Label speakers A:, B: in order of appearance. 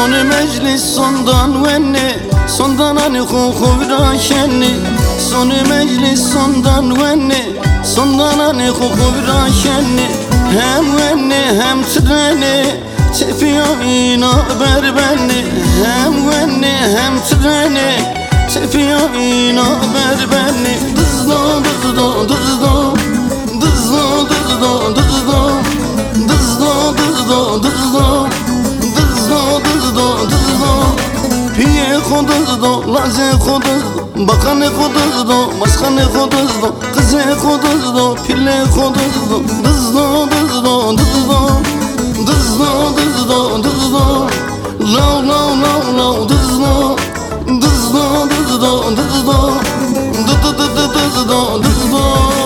A: Sonu meclis sondan venni, sondan hani kukuvra şenni. Sonu meclis sondan venni, sondan hani kukuvra şenni. Hem venni hem treni, tepiyor ina berbenni. Hem venni hem treni, tepiyor ina berbenni. Dızdo dızdo dızdo, dızdo dızdo dızdo, dızdo dızdo dızdo, dızdo dızdo dızdo. Piye koduzdo, laze koduzdo, bakane koduzdo, maskane koduzdo, kıze koduzdo, pille koduzdo. Dızdo dızdo dızdo, dızdo dızdo dızdo, lav lav lav lav dızdo, dızdo dızdo dızdo, dı dı dı dı dızdo dızdo.